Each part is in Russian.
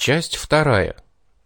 Часть вторая.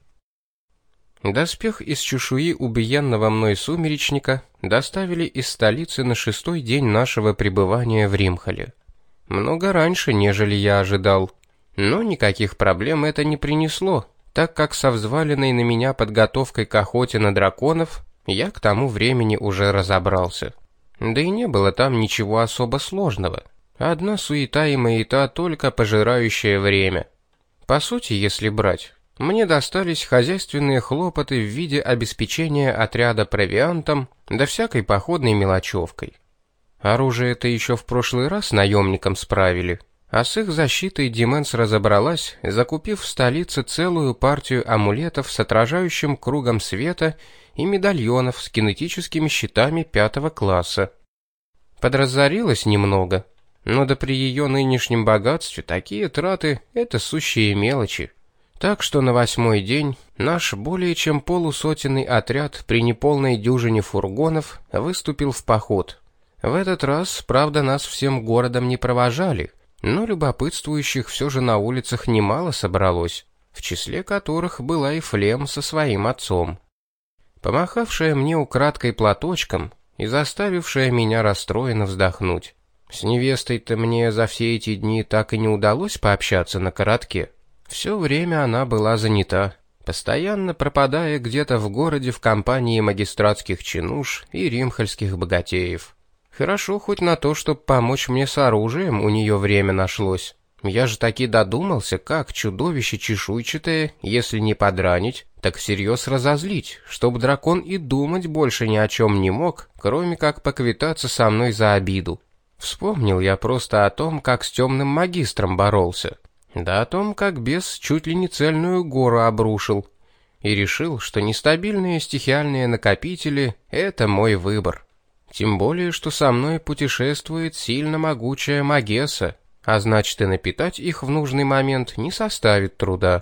Доспех из чешуи убиенного мной сумеречника доставили из столицы на 6-й день нашего пребывания в Римхале. Много раньше, нежели я ожидал. Но никаких проблем это не принесло, так как со взваленной на меня подготовкой к охоте на драконов я к тому времени уже разобрался. Да и не было там ничего особо сложного. Одна суета и маята, только пожирающее время. По сути, если брать, мне достались хозяйственные хлопоты в виде обеспечения отряда провиантом да всякой походной мелочевкой. Оружие-то еще в прошлый раз наемникам справили, а с их защитой Дименс разобралась, закупив в столице целую партию амулетов с отражающим кругом света и медальонов с кинетическими щитами 5-го класса. Подразорилась немного, но да при ее нынешнем богатстве такие траты – это сущие мелочи. Так что на 8-й день наш более чем полусотенный отряд при неполной дюжине фургонов выступил в поход. В этот раз, правда, нас всем городом не провожали, но любопытствующих все же на улицах немало собралось, в числе которых была и Флем со своим отцом. Помахавшая мне украдкой платочком и заставившая меня расстроенно вздохнуть. С невестой-то мне за все эти дни так и не удалось пообщаться на коротке. Все время она была занята, постоянно пропадая где-то в городе в компании магистратских чинуш и римхальских богатеев. Хорошо хоть на то, чтобы помочь мне с оружием, у нее время нашлось. Я же таки додумался, как чудовище чешуйчатое, если не подранить, так всерьез разозлить, чтобы дракон и думать больше ни о чем не мог, кроме как поквитаться со мной за обиду. Вспомнил я просто о том, как с темным магистром боролся, да о том, как бес чуть ли не цельную гору обрушил, и решил, что нестабильные стихиальные накопители – это мой выбор. Тем более, что со мной путешествует сильно могучая Магесса, а значит и напитать их в нужный момент не составит труда.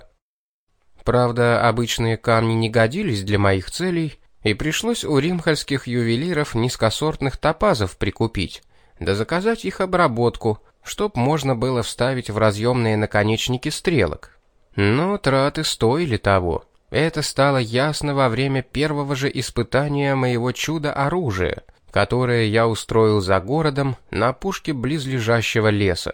Правда, обычные камни не годились для моих целей, и пришлось у римхальских ювелиров низкосортных топазов прикупить, да заказать их обработку, чтоб можно было вставить в разъемные наконечники стрелок. Но траты стоили того. Это стало ясно во время первого же испытания моего чудо-оружия, которое я устроил за городом на опушке близлежащего леса.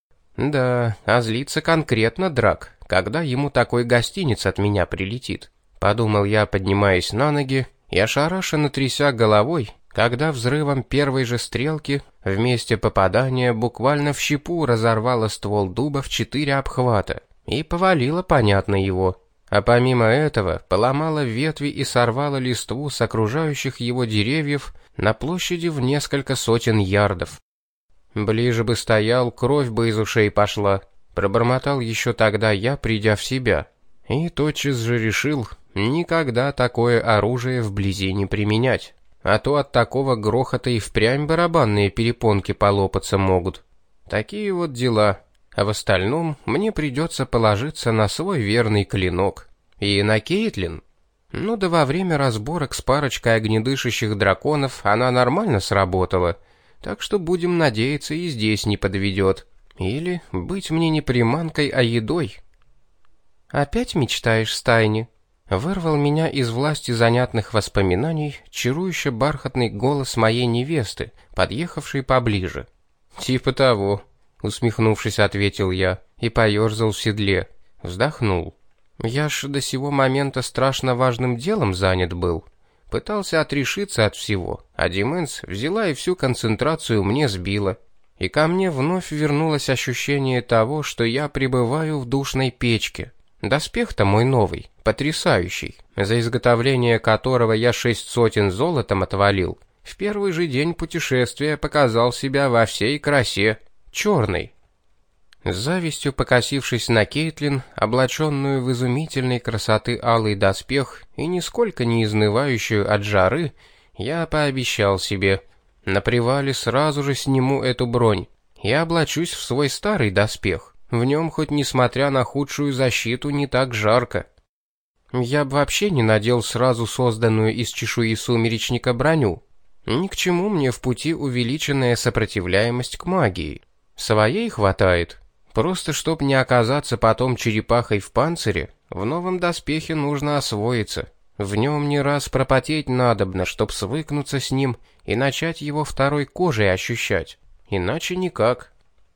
Да, а злится конкретно Драк, когда ему такой гостиниц от меня прилетит, подумал я, поднимаясь на ноги и ошарашенно тряся головой, когда взрывом первой же стрелки в месте попадания буквально в щепу разорвало ствол дуба в 4 обхвата и повалило, понятно, его. А помимо этого поломало ветви и сорвало листву с окружающих его деревьев на площади в несколько сотен ярдов. Ближе бы стоял, кровь бы из ушей пошла, пробормотал еще тогда я, придя в себя, и тотчас же решил никогда такое оружие вблизи не применять. А то от такого грохота и впрямь барабанные перепонки полопаться могут. Такие вот дела. А в остальном мне придется положиться на свой верный клинок. И на Кейтлин. Ну да во время разборок с парочкой огнедышащих драконов она нормально сработала. Так что будем надеяться, и здесь не подведет. Или быть мне не приманкой, а едой. «Опять мечтаешь, Стайни?» Вырвал меня из власти занятных воспоминаний чарующе бархатный голос моей невесты, подъехавшей поближе. «Типа того», — усмехнувшись, ответил я и поерзал в седле, вздохнул. «Я ж до сего момента страшно важным делом занят был. Пытался отрешиться от всего, а Дименс взяла и всю концентрацию мне сбила. И ко мне вновь вернулось ощущение того, что я пребываю в душной печке. Доспех-то мой новый, потрясающий, за изготовление которого я 600 золотом отвалил. В первый же день путешествия показал себя во всей красе, черный». С завистью покосившись на Кейтлин, облаченную в изумительной красоты алый доспех и нисколько не изнывающую от жары, я пообещал себе: на привале сразу же сниму эту бронь и облачусь в свой старый доспех. В нем, хоть несмотря на худшую защиту, не так жарко. Я бы вообще не надел сразу созданную из чешуи сумеречника броню. Ни к чему мне в пути увеличенная сопротивляемость к магии. Своей хватает. Просто чтоб не оказаться потом черепахой в панцире, в новом доспехе нужно освоиться. В нем не раз пропотеть надобно, чтоб свыкнуться с ним и начать его второй кожей ощущать. Иначе никак.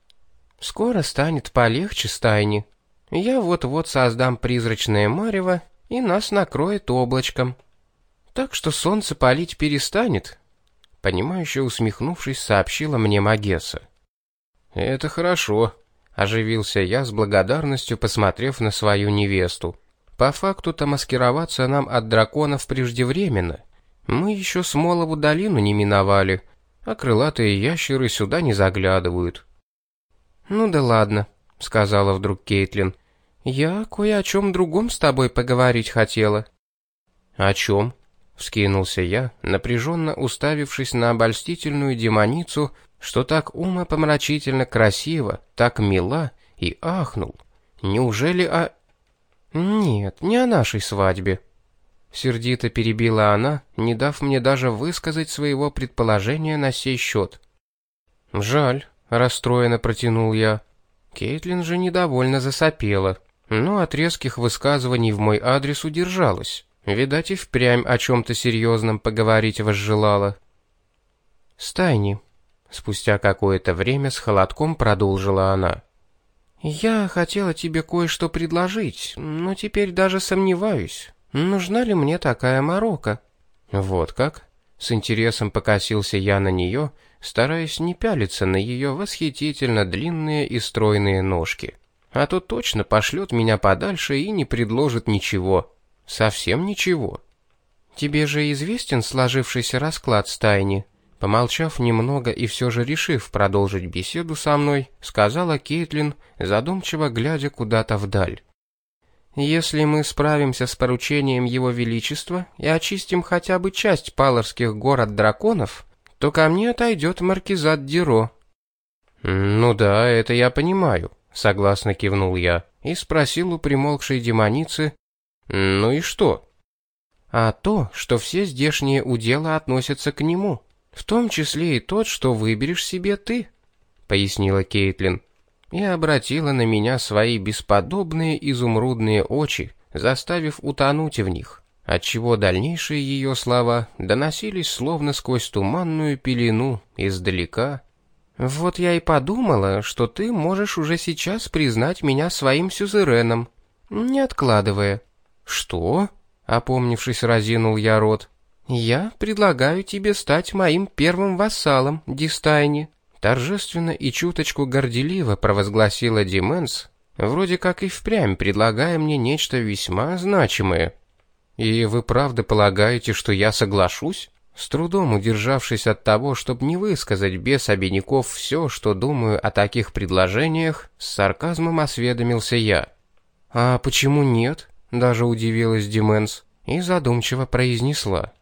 Скоро станет полегче, Стайни. Я вот-вот создам призрачное марево, и нас накроет облачком. Так что солнце палить перестанет. Понимающе усмехнувшись, сообщила мне Магесса. Это хорошо. Оживился я с благодарностью, посмотрев на свою невесту. По факту-то маскироваться нам от драконов преждевременно. Мы еще Смолову долину не миновали, а крылатые ящеры сюда не заглядывают. «Ну да ладно», — сказала вдруг Кейтлин. «Я кое о чем другом с тобой поговорить хотела». «О чем?» — вскинулся я, напряженно уставившись на обольстительную демоницу, что так умопомрачительно красиво, так мила, и ахнул. «Неужели о...» «Нет, не о нашей свадьбе», — сердито перебила она, не дав мне даже высказать своего предположения на сей счет. «Жаль», — расстроенно протянул я. Кейтлин же недовольно засопела, но от резких высказываний в мой адрес удержалась. Видать, и впрямь о чем-то серьезном поговорить возжелала. «Стайни», — спустя какое-то время с холодком продолжила она. «Я хотела тебе кое-что предложить, но теперь даже сомневаюсь, нужна ли мне такая морока». «Вот как?» — с интересом покосился я на нее, стараясь не пялиться на ее восхитительно длинные и стройные ножки. А то точно пошлет меня подальше и не предложит ничего. Совсем ничего. «Тебе же известен сложившийся расклад, Стайни?» Помолчав немного и все же решив продолжить беседу со мной, сказала Кейтлин, задумчиво глядя куда-то вдаль. «Если мы справимся с поручением Его Величества и очистим хотя бы часть Палорских гор от драконов, то ко мне отойдет маркизат Диро». «Ну да, это я понимаю», — согласно кивнул я и спросил у примолкшей демоницы: «Ну и что?» «А то, что все здешние уделы относятся к нему, в том числе и тот, что выберешь себе ты», — пояснила Кейтлин и обратила на меня свои бесподобные изумрудные очи, заставив утонуть в них, отчего дальнейшие ее слова доносились словно сквозь туманную пелену издалека. «Вот я и подумала, что ты можешь уже сейчас признать меня своим сюзереном, не откладывая». «Что?» — опомнившись, разинул я рот. «Я предлагаю тебе стать моим первым вассалом, Дистайни», торжественно и чуточку горделиво провозгласила Дименс, вроде как и впрямь предлагая мне нечто весьма значимое. «И вы правда полагаете, что я соглашусь?» С трудом удержавшись от того, чтобы не высказать без обиняков все, что думаю о таких предложениях, с сарказмом осведомился я. «А почему нет?» — даже удивилась Дименс и задумчиво произнесла.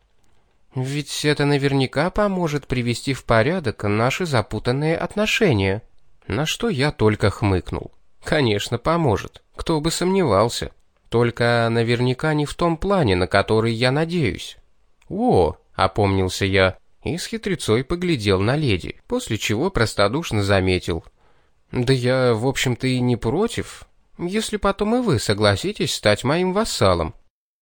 «Ведь это наверняка поможет привести в порядок наши запутанные отношения». На что я только хмыкнул. «Конечно, поможет. Кто бы сомневался. Только наверняка не в том плане, на который я надеюсь». «О!» — опомнился я и с хитрецой поглядел на леди, после чего простодушно заметил. «Да я, в общем-то, и не против, если потом и вы согласитесь стать моим вассалом».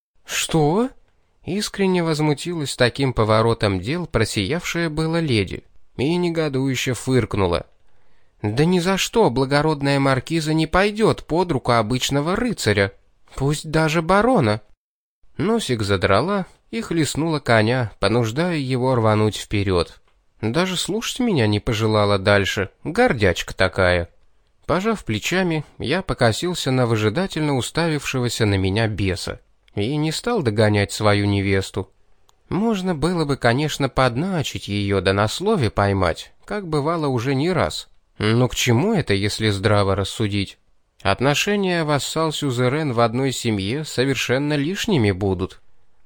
«Что?» Искренне возмутилась таким поворотом дел просиявшая была леди и негодующе фыркнула. «Да ни за что благородная маркиза не пойдет под руку обычного рыцаря, пусть даже барона». Носик задрала и хлестнула коня, понуждая его рвануть вперед. Даже слушать меня не пожелала дальше, гордячка такая. Пожав плечами, я покосился на выжидательно уставившегося на меня беса и не стал догонять свою невесту. Можно было бы, конечно, подначить ее да на слове поймать, как бывало уже не раз. Но к чему это, если здраво рассудить? Отношения вассал-сюзерен в одной семье совершенно лишними будут.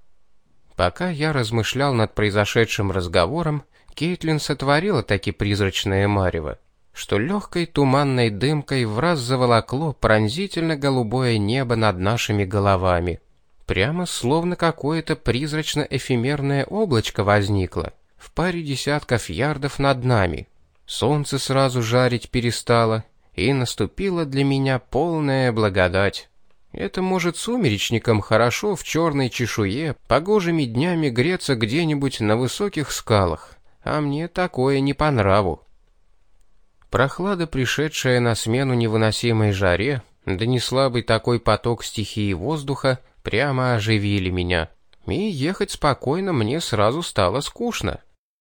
Пока я размышлял над произошедшим разговором, Кейтлин сотворила таки призрачное марево, что легкой туманной дымкой враз заволокло пронзительно голубое небо над нашими головами. Прямо словно какое-то призрачно-эфемерное облачко возникло в паре десятков ярдов над нами. Солнце сразу жарить перестало, и наступила для меня полная благодать. Это может сумеречникам хорошо в черной чешуе погожими днями греться где-нибудь на высоких скалах, а мне такое не по нраву. Прохлада, пришедшая на смену невыносимой жаре, да не слабый такой поток стихии воздуха, прямо оживили меня, и ехать спокойно мне сразу стало скучно.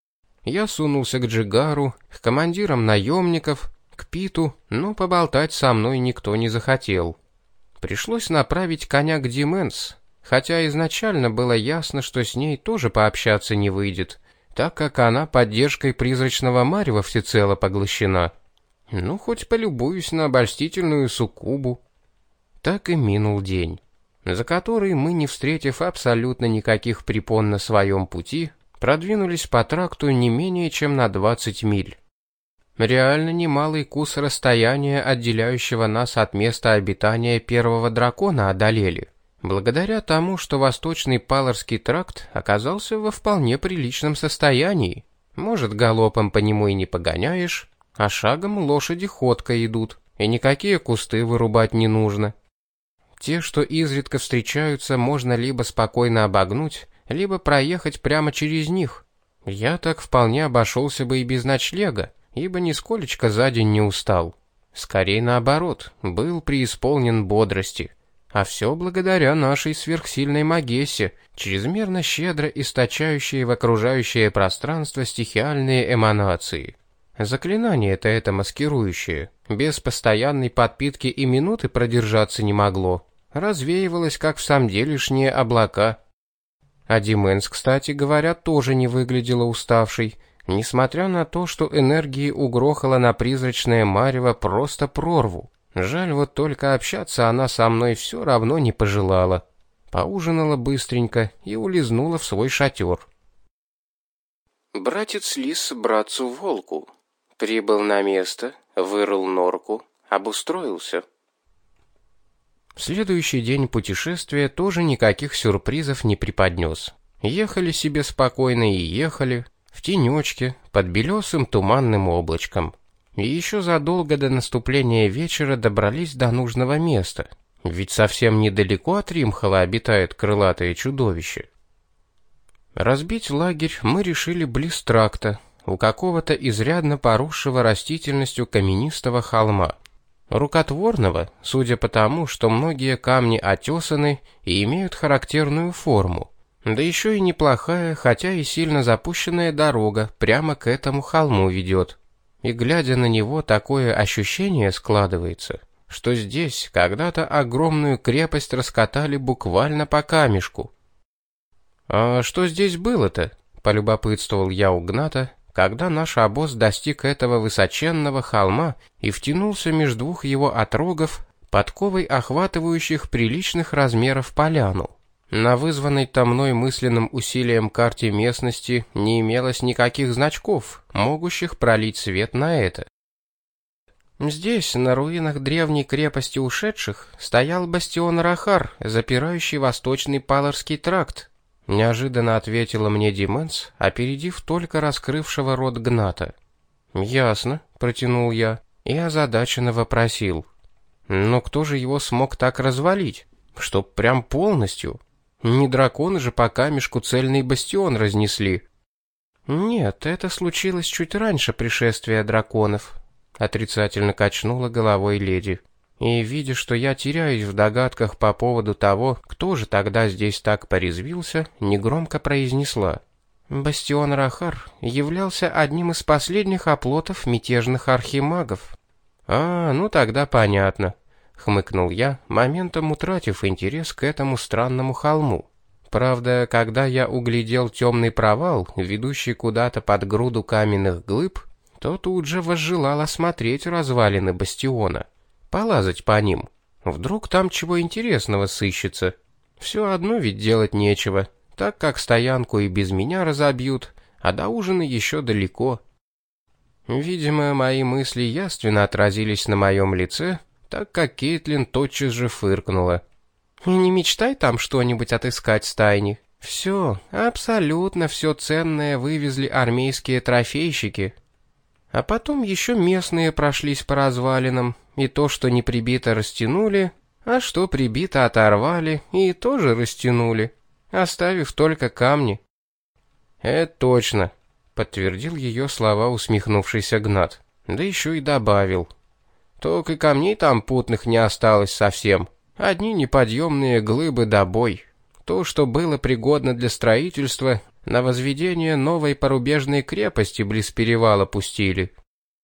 Я сунулся к Джигару, к командирам наемников, к Питу, но поболтать со мной никто не захотел. Пришлось направить коня к Дименс, хотя изначально было ясно, что с ней тоже пообщаться не выйдет, так как она поддержкой призрачного марева всецело поглощена. Ну, хоть полюбуюсь на обольстительную суккубу. Так и минул день, за который мы, не встретив абсолютно никаких препон на своем пути, продвинулись по тракту не менее чем на 20 миль. Реально немалый кус расстояния, отделяющего нас от места обитания первого дракона, одолели, благодаря тому, что восточный Паларский тракт оказался во вполне приличном состоянии. Может, галопом по нему и не погоняешь, а шагом лошади ходко идут, и никакие кусты вырубать не нужно. Те, что изредка встречаются, можно либо спокойно обогнуть, либо проехать прямо через них. Я так вполне обошелся бы и без ночлега, ибо нисколечко за день не устал. Скорее наоборот, был преисполнен бодрости. А все благодаря нашей сверхсильной Магессе, чрезмерно щедро источающей в окружающее пространство стихиальные эманации. Заклинание-то это маскирующее, без постоянной подпитки и минуты продержаться не могло. Развеивалось, как в самом делешние облака. А Дименс, кстати говоря, тоже не выглядела уставшей, несмотря на то, что энергии угрохала на призрачное марево просто прорву. Жаль, вот только общаться она со мной все равно не пожелала. Поужинала быстренько и улизнула в свой шатер. Братец Лис братцу-волку. Прибыл на место, вырыл норку, обустроился. В следующий день путешествия тоже никаких сюрпризов не преподнес. Ехали себе спокойно и ехали, в тенечке, под белесым туманным облачком. И еще задолго до наступления вечера добрались до нужного места, ведь совсем недалеко от Римхала обитает крылатое чудовище. Разбить лагерь мы решили близ тракта, у какого-то изрядно поросшего растительностью каменистого холма. Рукотворного, судя по тому, что многие камни отесаны и имеют характерную форму. Да еще и неплохая, хотя и сильно запущенная дорога прямо к этому холму ведет. И глядя на него, такое ощущение складывается, что здесь когда-то огромную крепость раскатали буквально по камешку. «А что здесь было-то?» — полюбопытствовал я у Гната, когда наш обоз достиг этого высоченного холма и втянулся между двух его отрогов, подковой охватывающих приличных размеров поляну. На вызванной-то мной мысленным усилием карте местности не имелось никаких значков, могущих пролить свет на это. Здесь, на руинах древней крепости ушедших, стоял бастион Рахар, запирающий восточный Паларский тракт. Неожиданно ответила мне Дименс, опередив только раскрывшего рот Гната. «Ясно», — протянул я, и озадаченно вопросил. «Но кто же его смог так развалить? Чтоб прям полностью? Не драконы же по камешку цельный бастион разнесли». «Нет, это случилось чуть раньше пришествия драконов», — отрицательно качнула головой леди. И, видя, что я теряюсь в догадках по поводу того, кто же тогда здесь так порезвился, негромко произнесла. Бастион Рахар являлся одним из последних оплотов мятежных архимагов. «А, ну тогда понятно», — хмыкнул я, моментом утратив интерес к этому странному холму. Правда, когда я углядел темный провал, ведущий куда-то под груду каменных глыб, то тут же возжелал осмотреть развалины бастиона. Полазать по ним. Вдруг там чего интересного сыщется. Все одно ведь делать нечего, так как стоянку и без меня разобьют, а до ужина еще далеко. Видимо, мои мысли явственно отразились на моем лице, так как Кейтлин тотчас же фыркнула. «И не мечтай там что-нибудь отыскать с тайни. Все, абсолютно все ценное вывезли армейские трофейщики». А потом еще местные прошлись по развалинам, и то, что не прибито, растянули, а что прибито, оторвали и тоже растянули, оставив только камни. «Это точно», — подтвердил ее слова усмехнувшийся Гнат, да еще и добавил. «Только камней там путных не осталось совсем, одни неподъемные глыбы да бой. То, что было пригодно для строительства, на возведение новой порубежной крепости близ перевала пустили».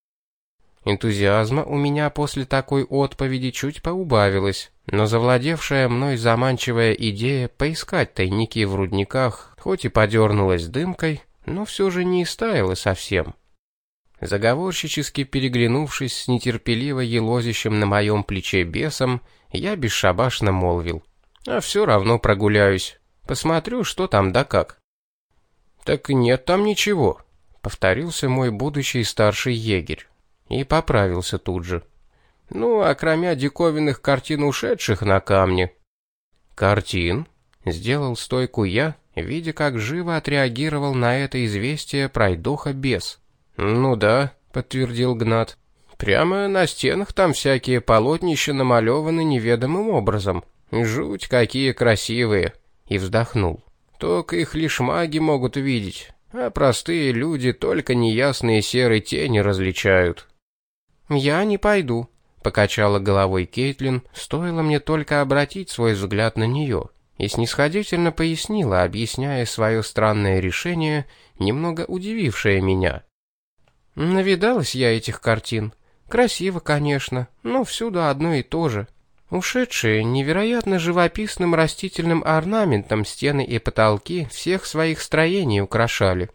Энтузиазма у меня после такой отповеди чуть поубавилось, но завладевшая мной заманчивая идея поискать тайники в рудниках, хоть и подернулась дымкой, но все же не истаяла совсем. Заговорщически переглянувшись с нетерпеливо елозящим на моем плече бесом, я бесшабашно молвил: «А все равно прогуляюсь, посмотрю, что там да как». «Так нет там ничего», — повторился мой будущий старший егерь. И поправился тут же. «Ну, окромя диковинных картин ушедших на камне». «Картин?» — сделал стойку я, видя, как живо отреагировал на это известие пройдоха бес. «Ну да», — подтвердил Гнат. «Прямо на стенах там всякие полотнища намалеваны неведомым образом. Жуть, какие красивые!» И вздохнул. «Только их лишь маги могут видеть, а простые люди только неясные серые тени различают». «Я не пойду», — покачала головой Кейтлин, стоило мне только обратить свой взгляд на нее, и снисходительно пояснила, объясняя свое странное решение, немного удивившее меня. «Навидалась я этих картин. Красиво, конечно, но всюду одно и то же. Ушедшие невероятно живописным растительным орнаментом стены и потолки всех своих строений украшали».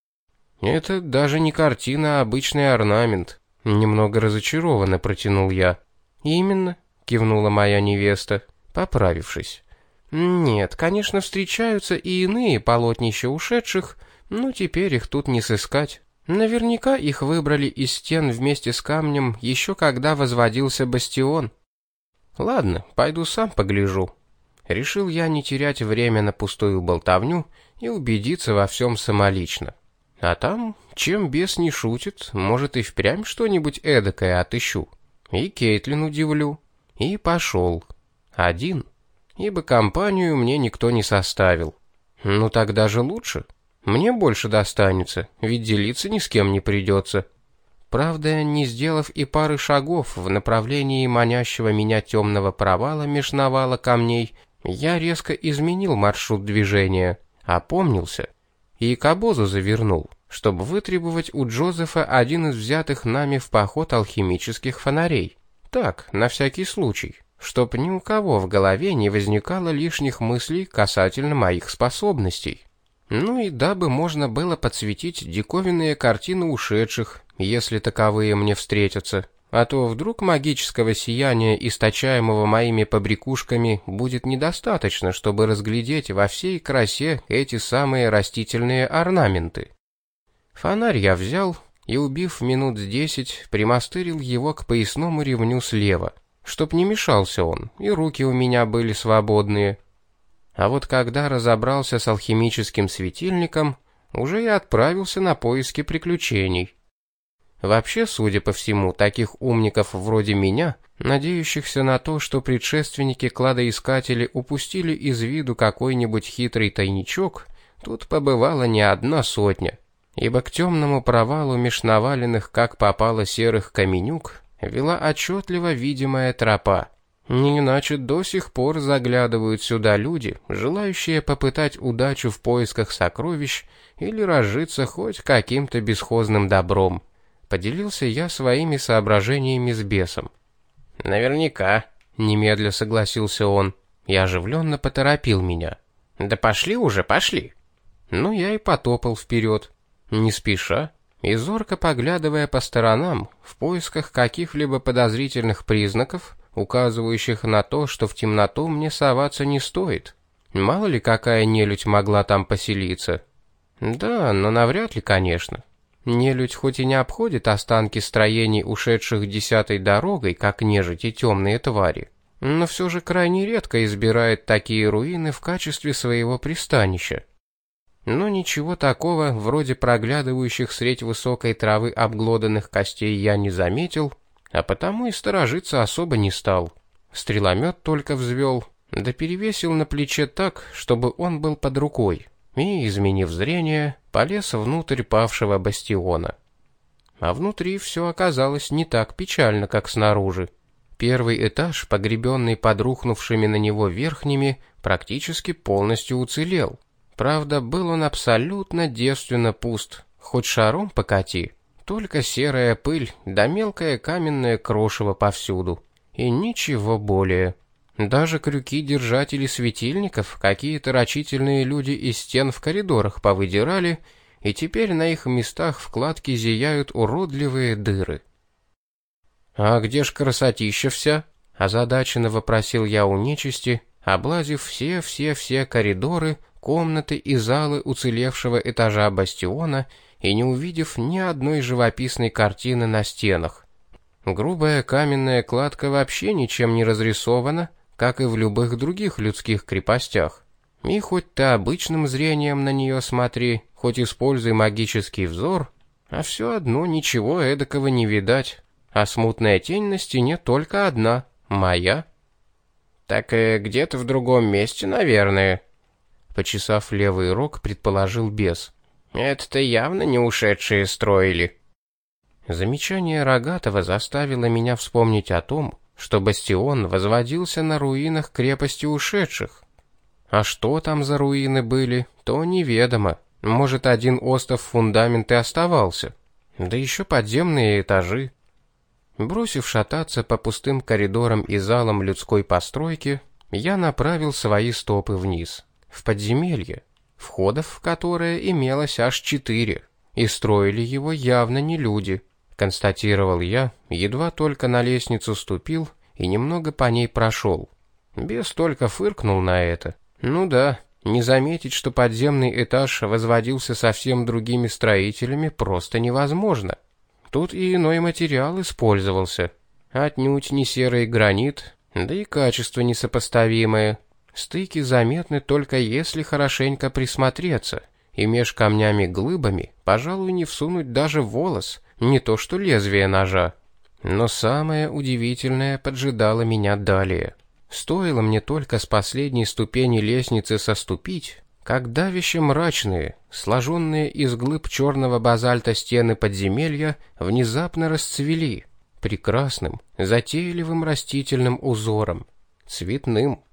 «Это даже не картина, а обычный орнамент», — немного разочарованно протянул я. «Именно», — кивнула моя невеста, поправившись. «Нет, конечно, встречаются и иные полотнища ушедших, но теперь их тут не сыскать. Наверняка их выбрали из стен вместе с камнем еще когда возводился бастион. Ладно, пойду сам погляжу». Решил я не терять время на пустую болтовню и убедиться во всем самолично. А там, чем бес не шутит, может и впрямь что-нибудь эдакое отыщу. И Кейтлин удивлю. И пошел. Один. Ибо компанию мне никто не составил. Ну так даже лучше. Мне больше достанется, ведь делиться ни с кем не придется. Правда, не сделав и пары шагов в направлении манящего меня темного провала меж навала камней, я резко изменил маршрут движения, опомнился и к обозу завернул, чтобы вытребовать у Джозефа один из взятых нами в поход алхимических фонарей. Так, на всякий случай, чтоб ни у кого в голове не возникало лишних мыслей касательно моих способностей. Ну и дабы можно было подсветить диковинные картины ушедших, если таковые мне встретятся, а то вдруг магического сияния, источаемого моими побрякушками, будет недостаточно, чтобы разглядеть во всей красе эти самые растительные орнаменты. Фонарь я взял и, убив минут 10, примастырил его к поясному ремню слева, чтоб не мешался он, и руки у меня были свободные. А вот когда разобрался с алхимическим светильником, уже и отправился на поиски приключений. Вообще, судя по всему, таких умников вроде меня, надеющихся на то, что предшественники-кладоискатели упустили из виду какой-нибудь хитрый тайничок, тут побывала не одна сотня, ибо к темному провалу меж наваленных как попало серых каменюк вела отчетливо видимая тропа. Не иначе до сих пор заглядывают сюда люди, желающие попытать удачу в поисках сокровищ или разжиться хоть каким-то бесхозным добром. Поделился я своими соображениями с бесом. «Наверняка», — немедля согласился он, и оживленно поторопил меня. «Да пошли уже, пошли». Ну, я и потопал вперед, не спеша, и зорко поглядывая по сторонам, в поисках каких-либо подозрительных признаков, указывающих на то, что в темноту мне соваться не стоит. Мало ли какая нелюдь могла там поселиться. Да, но навряд ли, конечно. Нелюдь хоть и не обходит останки строений, ушедших 10-й дорогой, как нежить и темные твари, но все же крайне редко избирает такие руины в качестве своего пристанища. Но ничего такого, вроде проглядывающих средь высокой травы обглоданных костей, я не заметил, а потому и сторожиться особо не стал. Стреломет только взвел, да перевесил на плече так, чтобы он был под рукой, и, изменив зрение, полез внутрь павшего бастиона. А внутри все оказалось не так печально, как снаружи. Первый этаж, погребенный под рухнувшими на него верхними, практически полностью уцелел. Правда, был он абсолютно девственно пуст, хоть шаром покати. Только серая пыль да мелкое каменное крошево повсюду. И ничего более. Даже крюки держателей светильников какие-то рачительные люди из стен в коридорах повыдирали, и теперь на их местах вкладки зияют уродливые дыры. «А где ж красотища вся?» – озадаченно вопросил я у нечисти, облазив все коридоры, комнаты и залы уцелевшего этажа бастиона и не увидев ни одной живописной картины на стенах. Грубая каменная кладка вообще ничем не разрисована, как и в любых других людских крепостях. И хоть ты обычным зрением на нее смотри, хоть используй магический взор, а все одно ничего эдакого не видать. А смутная тень на стене только одна, моя. «Так где-то в другом месте, наверное», — почесав левый рог, предположил бес. «Это-то явно не ушедшие строили». Замечание Рогатого заставило меня вспомнить о том, что бастион возводился на руинах крепости ушедших. А что там за руины были, то неведомо. Может, один остов фундамент и оставался. Да еще подземные этажи. Бросив шататься по пустым коридорам и залам людской постройки, я направил свои стопы вниз, в подземелье, входов в которое имелось аж 4, и строили его явно не люди. Констатировал я, едва только на лестницу ступил и немного по ней прошел. Бес только фыркнул на это. Ну да, не заметить, что подземный этаж возводился совсем другими строителями, просто невозможно. Тут и иной материал использовался. Отнюдь не серый гранит, да и качество несопоставимое. Стыки заметны только если хорошенько присмотреться, и меж камнями-глыбами, пожалуй, не всунуть даже волос, не то что лезвие ножа. Но самое удивительное поджидало меня далее. Стоило мне только с последней ступени лестницы соступить, как давяще мрачные, сложенные из глыб черного базальта стены подземелья внезапно расцвели прекрасным, затейливым растительным узором, цветным.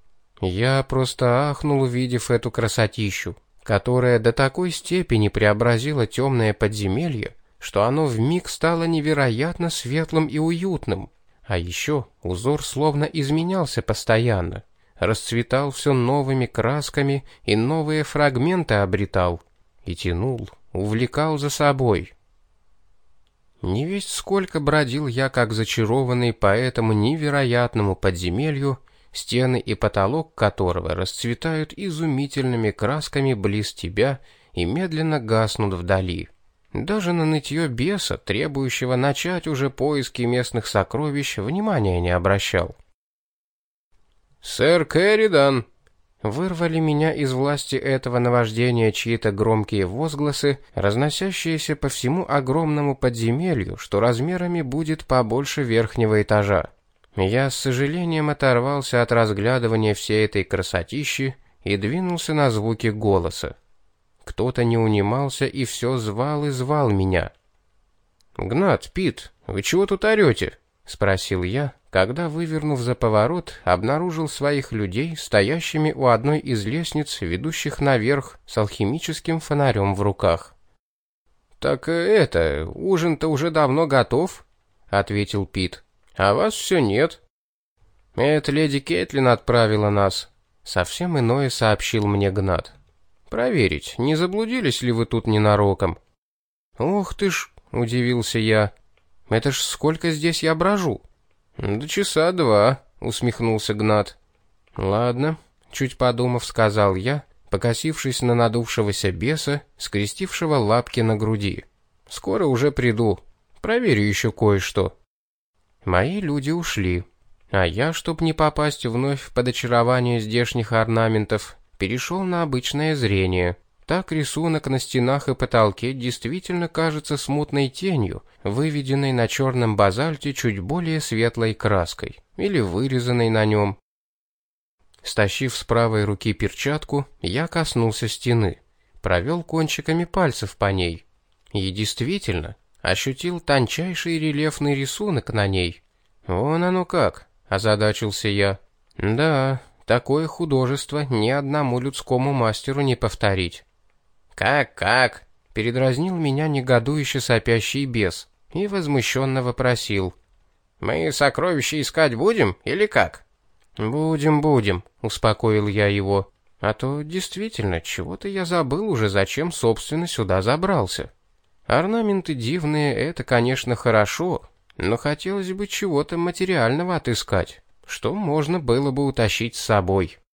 Я просто ахнул, увидев эту красотищу, которая до такой степени преобразила темное подземелье, что оно вмиг стало невероятно светлым и уютным. А еще узор словно изменялся постоянно, расцветал все новыми красками и новые фрагменты обретал, и тянул, увлекал за собой. Не весть сколько бродил я, как зачарованный по этому невероятному подземелью, стены и потолок которого расцветают изумительными красками близ тебя и медленно гаснут вдали. Даже на нытье беса, требующего начать уже поиски местных сокровищ, внимания не обращал. «Сэр Кэрридан!» Вырвали меня из власти этого наваждения чьи-то громкие возгласы, разносящиеся по всему огромному подземелью, что размерами будет побольше верхнего этажа. Я с сожалением оторвался от разглядывания всей этой красотищи и двинулся на звуки голоса. Кто-то не унимался и все звал и звал меня. «Гнат, Пит, вы чего тут орете?» — спросил я, когда, вывернув за поворот, обнаружил своих людей, стоящими у одной из лестниц, ведущих наверх, с алхимическим фонарем в руках. «Так ужин-то уже давно готов», — ответил Пит. «А вас все нет». «Это леди Кэтлин отправила нас», — совсем иное сообщил мне Гнат. «Проверить, не заблудились ли вы тут ненароком?» «Ох ты ж», — удивился я, — «это ж сколько здесь я брожу?» «Да часа 2», — усмехнулся Гнат. «Ладно», — чуть подумав, сказал я, покосившись на надувшегося беса, скрестившего лапки на груди. «Скоро уже приду. Проверю еще кое-что». Мои люди ушли, а я, чтоб не попасть вновь под очарование здешних орнаментов, перешел на обычное зрение. так рисунок на стенах и потолке действительно кажется смутной тенью, выведенной на черном базальте чуть более светлой краской, или вырезанной на нем. Стащив с правой руки перчатку, я коснулся стены, провел кончиками пальцев по ней. И действительно, ощутил тончайший рельефный рисунок на ней. «Вон оно как», — озадачился я. «Да, такое художество ни одному людскому мастеру не повторить». «Как?» — передразнил меня негодующе сопящий бес и возмущенно вопросил. «Мы сокровища искать будем или как?» «Будем», — успокоил я его. «А то действительно, чего-то я забыл уже, зачем, собственно, сюда забрался. Орнаменты дивные — это, конечно, хорошо, но хотелось бы чего-то материального отыскать, что можно было бы утащить с собой».